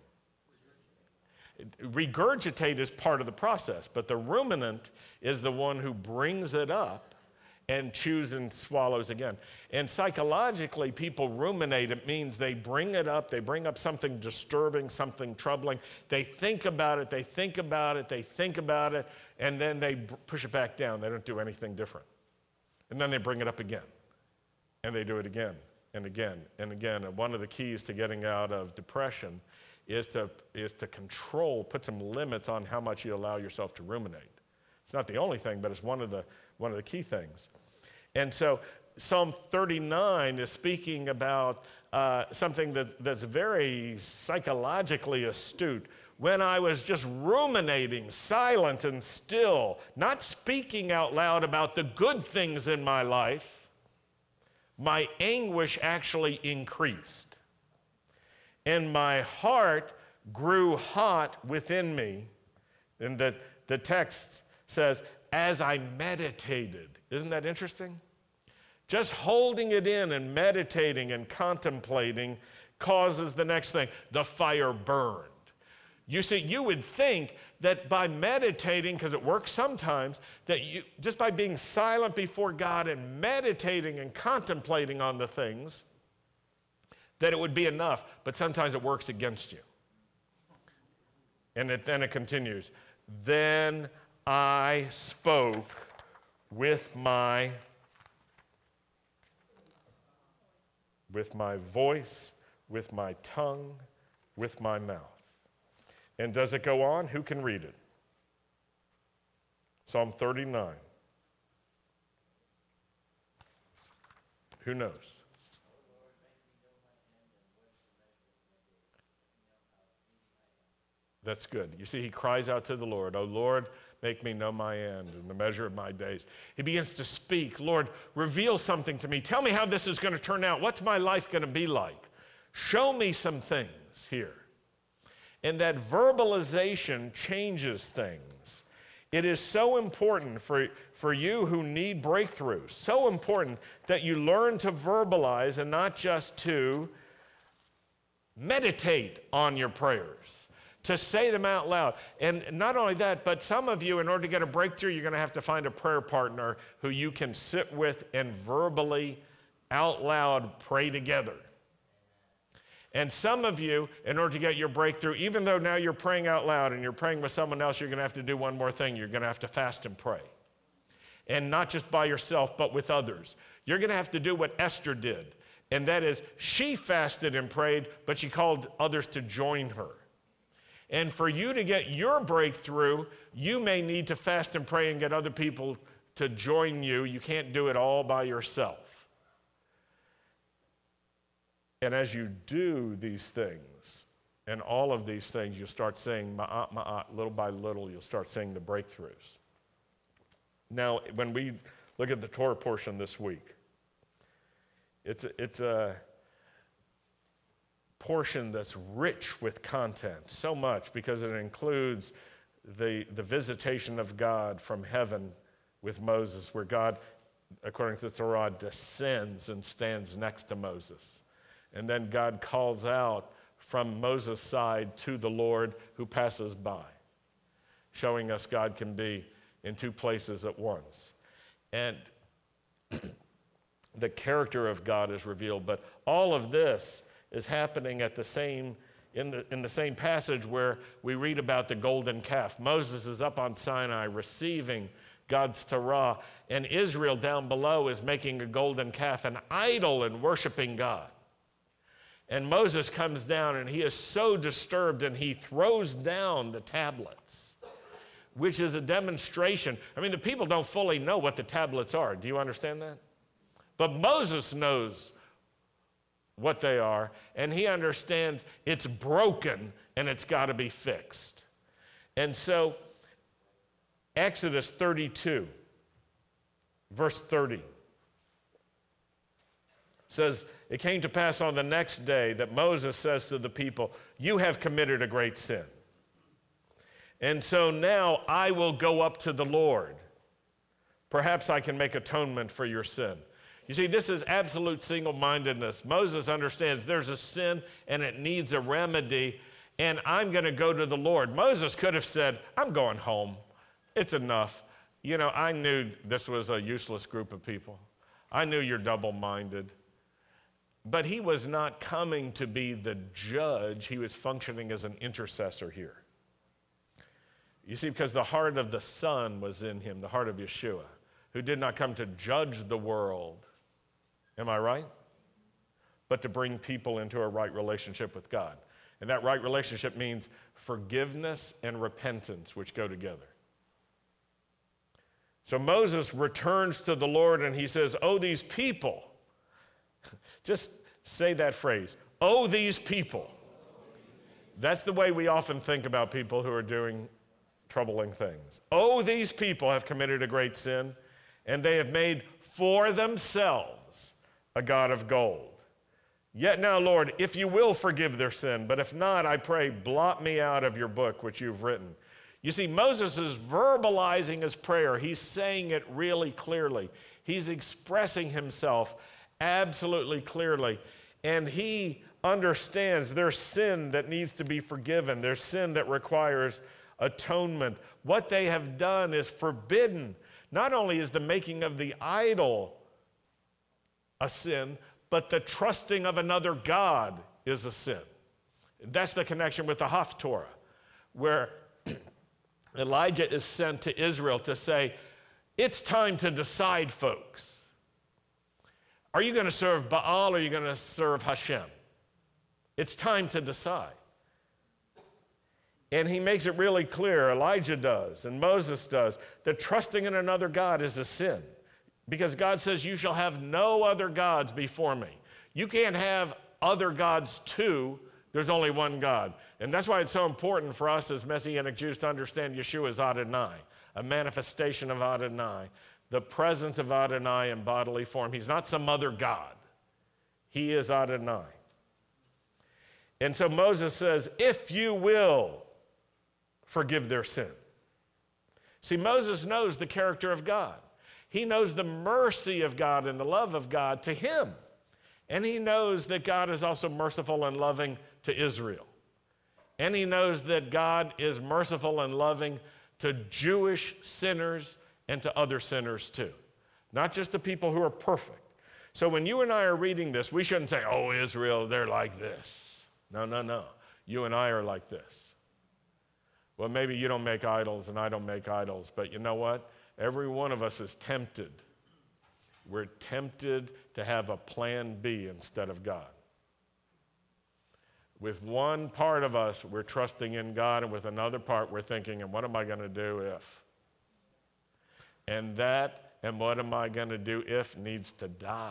Regurgitate is part of the process, but the ruminant is the one who brings it up and chews and swallows again. And psychologically, people ruminate. It means they bring it up, they bring up something disturbing, something troubling. They think about it, they think about it, they think about it, and then they push it back down. They don't do anything different. And then they bring it up again, and they do it again and again and again. And one of the keys to getting out of depression is to control, put some limits on how much you allow yourself to ruminate. It's not the only thing, but it's one of the key things. And so Psalm 39 is speaking about something that's very psychologically astute. When I was just ruminating, silent and still, not speaking out loud about the good things in my life, my anguish actually increased. And my heart grew hot within me. And the text says, as I meditated. Isn't that interesting? Just holding it in and meditating and contemplating causes the next thing. The fire burned. You see, you would think that by meditating, because it works sometimes, that you just by being silent before God and meditating and contemplating on the things, that it would be enough, but sometimes it works against you. And then it continues. Then I spoke with my voice, with my tongue, with my mouth. And does it go on? Who can read it? Psalm 39. Who knows? That's good. You see, he cries out to the Lord, "O Lord, make me know my end and the measure of my days." He begins to speak. Lord, reveal something to me. Tell me how this is going to turn out. What's my life going to be like? Show me some things here. And that verbalization changes things. It is so important for you who need breakthroughs, so important that you learn to verbalize and not just to meditate on your prayers, to say them out loud. And not only that, but some of you, in order to get a breakthrough, you're going to have to find a prayer partner who you can sit with and verbally, out loud, pray together. And some of you, in order to get your breakthrough, even though now you're praying out loud and you're praying with someone else, you're going to have to do one more thing. You're going to have to fast and pray. And not just by yourself, but with others. You're going to have to do what Esther did. And that is, she fasted and prayed, but she called others to join her. And for you to get your breakthrough, you may need to fast and pray and get other people to join you. You can't do it all by yourself. And as you do these things, and all of these things, you'll start saying, ma'at, ma'at, little by little, you'll start seeing the breakthroughs. Now, when we look at the Torah portion this week, it's a portion that's rich with content, so much, because it includes the visitation of God from heaven with Moses, where God, according to the Torah, descends and stands next to Moses. And then God calls out from Moses' side to the Lord who passes by, showing us God can be in two places at once. And the character of God is revealed, but all of this is happening at the same, in the same passage where we read about the golden calf. Moses is up on Sinai receiving God's Torah, and Israel down below is making a golden calf, an idol, and worshiping God. And Moses comes down, and he is so disturbed, and he throws down the tablets, which is a demonstration. I mean, the people don't fully know what the tablets are. Do you understand that? But Moses knows what they are, and he understands it's broken, and it's got to be fixed. And so, Exodus 32, verse 30. Says, it came to pass on the next day that Moses says to the people, "You have committed a great sin. And so now I will go up to the Lord. Perhaps I can make atonement for your sin." You see, this is absolute single-mindedness. Moses understands there's a sin and it needs a remedy, and I'm going to go to the Lord. Moses could have said, "I'm going home. It's enough. You know, I knew this was a useless group of people. I knew you're double-minded." But he was not coming to be the judge. He was functioning as an intercessor here. You see, because the heart of the Son was in him, the heart of Yeshua, who did not come to judge the world. Am I right? But to bring people into a right relationship with God. And that right relationship means forgiveness and repentance, which go together. So Moses returns to the Lord and he says, "Oh, these people." Just say that phrase, "Oh, these people." That's the way we often think about people who are doing troubling things. "Oh, these people have committed a great sin, and they have made for themselves a god of gold. Yet now, Lord, if you will forgive their sin, but if not, I pray, blot me out of your book which you've written. You see, Moses is verbalizing his prayer. He's saying it really clearly. He's expressing himself absolutely clearly. And he understands there's sin that needs to be forgiven. There's sin that requires atonement. What they have done is forbidden. Not only is the making of the idol a sin, but the trusting of another God is a sin. That's the connection with the Haftorah, where Elijah is sent to Israel to say, it's time to decide, folks. Are you going to serve Baal or are you going to serve Hashem? It's time to decide. And he makes it really clear, Elijah does, and Moses does, that trusting in another God is a sin. Because God says, you shall have no other gods before me. You can't have other gods too. There's only one God. And that's why it's so important for us as Messianic Jews to understand Yeshua is Adonai, a manifestation of Adonai, the presence of Adonai in bodily form. He's not some other God. He is Adonai. And so Moses says, if you will forgive their sin. See, Moses knows the character of God. He knows the mercy of God and the love of God to him. And he knows that God is also merciful and loving to Israel. And he knows that God is merciful and loving to Jewish sinners and to other sinners too. Not just to people who are perfect. So when you and I are reading this, we shouldn't say, oh, Israel, they're like this. No. You and I are like this. Well, maybe you don't make idols and I don't make idols, but you know what? Every one of us is tempted. We're tempted to have a plan B instead of God. With one part of us, we're trusting in God, and with another part, we're thinking, and what am I going to do if? And that, and what am I going to do if, needs to die.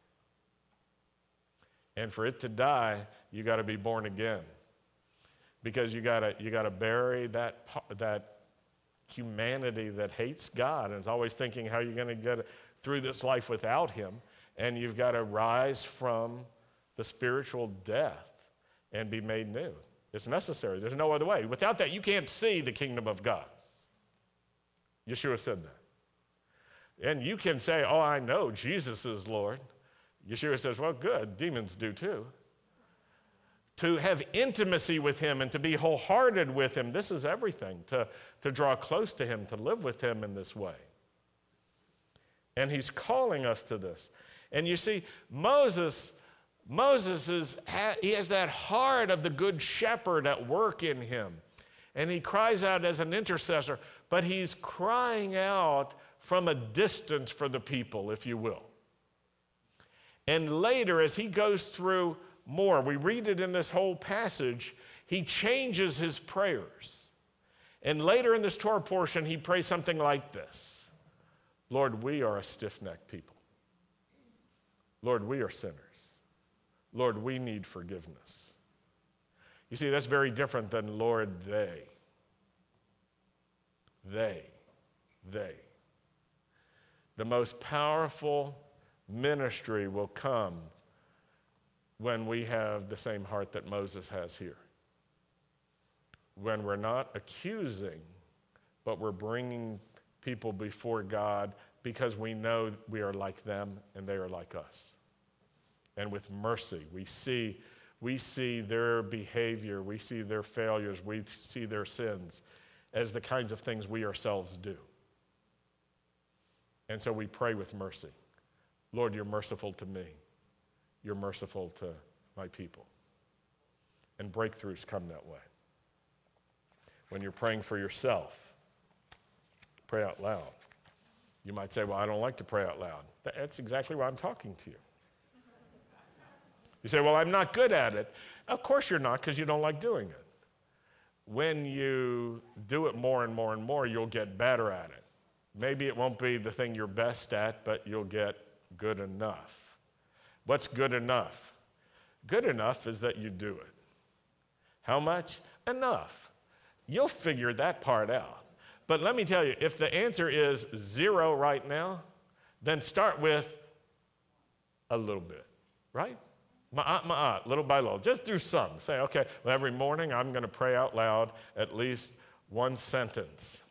And for it to die, you got to be born again. Because you got to bury that humanity that hates God and is always thinking how you're going to get through this life without him, and you've got to rise from the spiritual death and be made new. It's necessary. There's no other way. Without that, you can't see the kingdom of God. Yeshua said that. And you can say, oh, I know Jesus is Lord. Yeshua says, well, good, demons do too. To have intimacy with him and to be wholehearted with him, this is everything. To draw close to him, to live with him in this way. And he's calling us to this. And you see, Moses he has that heart of the good shepherd at work in him. And he cries out as an intercessor, but he's crying out from a distance for the people, if you will. And later, as he goes through more, we read it in this whole passage, he changes his prayers. And later in this Torah portion, he prays something like this: Lord, we are a stiff-necked people. Lord, we are sinners. Lord, we need forgiveness. You see, that's very different than Lord, they. They. The most powerful ministry will come when we have the same heart that Moses has here. When we're not accusing, but we're bringing people before God because we know we are like them and they are like us. And with mercy, we see their behavior, we see their failures, we see their sins as the kinds of things we ourselves do. And so we pray with mercy. Lord, you're merciful to me. You're merciful to my people. And breakthroughs come that way. When you're praying for yourself, pray out loud. You might say, well, I don't like to pray out loud. That's exactly why I'm talking to you. You say, well, I'm not good at it. Of course you're not, because you don't like doing it. When you do it more and more and more, you'll get better at it. Maybe it won't be the thing you're best at, but you'll get good enough. What's good enough? Good enough is that you do it. How much? Enough. You'll figure that part out. But let me tell you, if the answer is 0 right now, then start with a little bit, right? Ma'at, little by little. Just do some. Say, okay, well, every morning I'm going to pray out loud at least one sentence.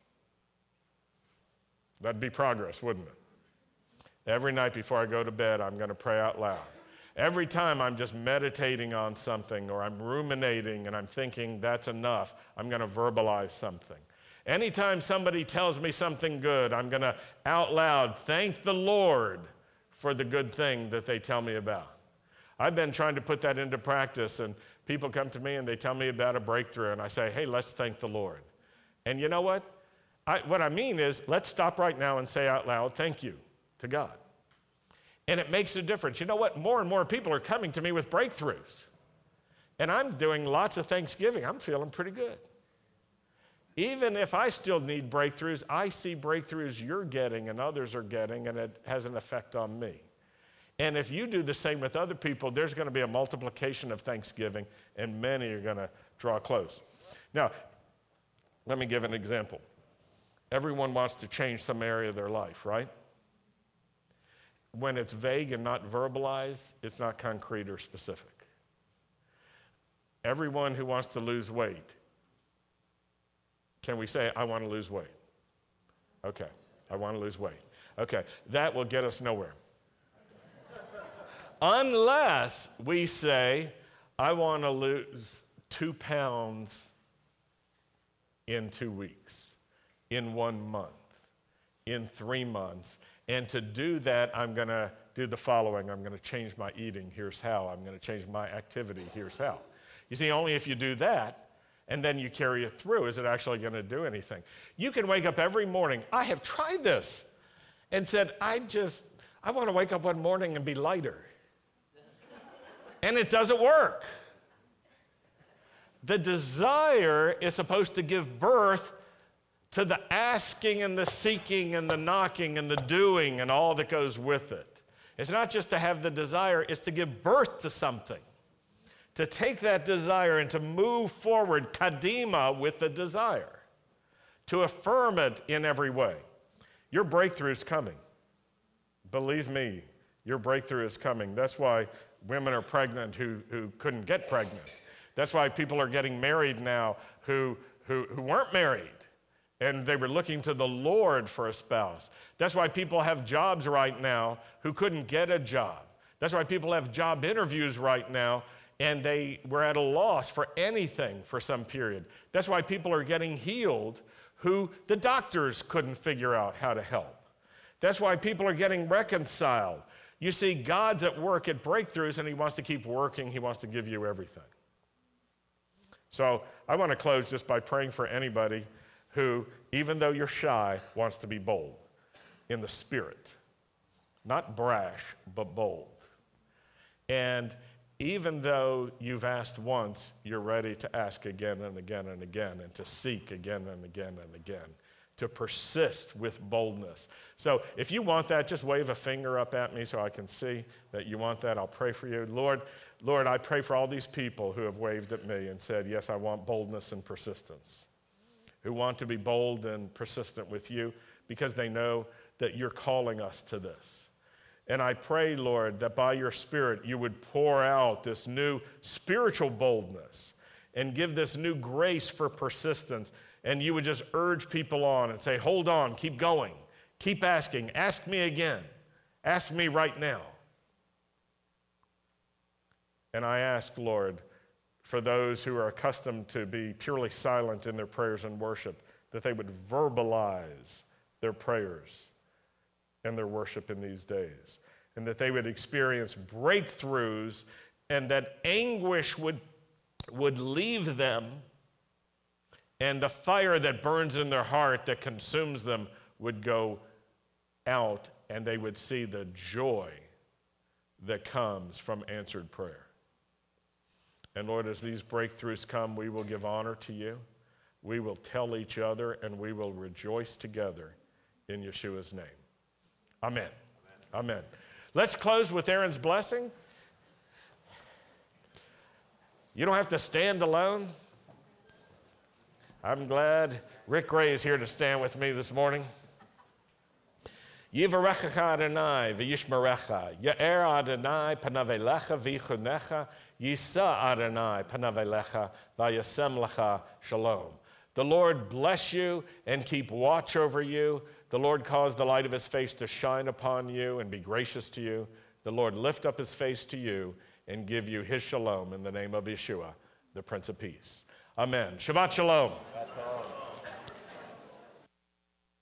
That'd be progress, wouldn't it? Every night before I go to bed, I'm going to pray out loud. Every time I'm just meditating on something or I'm ruminating and I'm thinking that's enough, I'm going to verbalize something. Anytime somebody tells me something good, I'm going to out loud thank the Lord for the good thing that they tell me about. I've been trying to put that into practice, and people come to me and they tell me about a breakthrough, and I say, hey, let's thank the Lord. And you know what? What I mean is, let's stop right now and say out loud, thank you to God. And it makes a difference. You know what? More and more people are coming to me with breakthroughs. And I'm doing lots of thanksgiving. I'm feeling pretty good. Even if I still need breakthroughs, I see breakthroughs you're getting and others are getting, and it has an effect on me. And if you do the same with other people, there's going to be a multiplication of thanksgiving, and many are going to draw close. Now, let me give an example. Everyone wants to change some area of their life, right? When it's vague and not verbalized, it's not concrete or specific. Everyone who wants to lose weight, can we say, I want to lose weight? Okay, I want to lose weight. Okay, that will get us nowhere. Unless we say, I want to lose 2 pounds in 2 weeks, in 1 month, in 3 months. And to do that, I'm going to do the following. I'm going to change my eating. Here's how. I'm going to change my activity. Here's how. You see, only if you do that, and then you carry it through, is it actually going to do anything. You can wake up every morning. I have tried this and said, I want to wake up one morning and be lighter. And it doesn't work. The desire is supposed to give birth to the asking and the seeking and the knocking and the doing and all that goes with it. It's not just to have the desire, it's to give birth to something. To take that desire and to move forward, kadima, with the desire. To affirm it in every way. Your breakthrough is coming. Believe me, your breakthrough is coming. That's why women are pregnant who couldn't get pregnant. That's why people are getting married now who weren't married. And they were looking to the Lord for a spouse. That's why people have jobs right now who couldn't get a job. That's why people have job interviews right now, and they were at a loss for anything for some period. That's why people are getting healed who the doctors couldn't figure out how to help. That's why people are getting reconciled. You see, God's at work at breakthroughs, and he wants to keep working. He wants to give you everything. So I want to close just by praying for anybody who, even though you're shy, wants to be bold in the spirit. Not brash, but bold. And even though you've asked once, you're ready to ask again and again and again, and to seek again and again and again, to persist with boldness. So if you want that, just wave a finger up at me so I can see that you want that. I'll pray for you. Lord, I pray for all these people who have waved at me and said, yes, I want boldness and persistence, who want to be bold and persistent with you because they know that you're calling us to this. And I pray, Lord, that by your Spirit you would pour out this new spiritual boldness and give this new grace for persistence, and you would just urge people on and say, hold on, keep going, keep asking, ask me again, ask me right now. And I ask, Lord, for those who are accustomed to be purely silent in their prayers and worship, that they would verbalize their prayers and their worship in these days, and that they would experience breakthroughs, and that anguish would leave them, and the fire that burns in their heart that consumes them would go out, and they would see the joy that comes from answered prayer. And Lord, as these breakthroughs come, we will give honor to you. We will tell each other, and we will rejoice together in Yeshua's name. Amen. Amen. Let's close with Aaron's blessing. You don't have to stand alone. I'm glad Rick Ray is here to stand with me this morning. Yivarechecha Adonai v'yishmerecha. Ya'er Adonai panav elecha v'yichunecha. Yisa Adonai panav elecha v'yasem lecha shalom. The Lord bless you and keep watch over you. The Lord cause the light of his face to shine upon you and be gracious to you. The Lord lift up his face to you and give you his shalom in the name of Yeshua, the Prince of Peace. Amen. Shabbat shalom.